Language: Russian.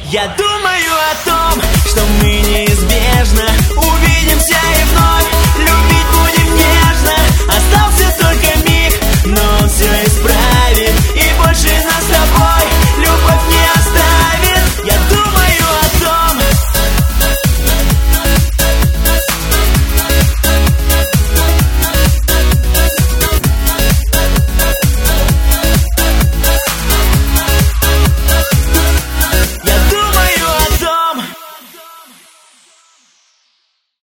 Я думаю о том, что мы неизбежно увидимся и вновь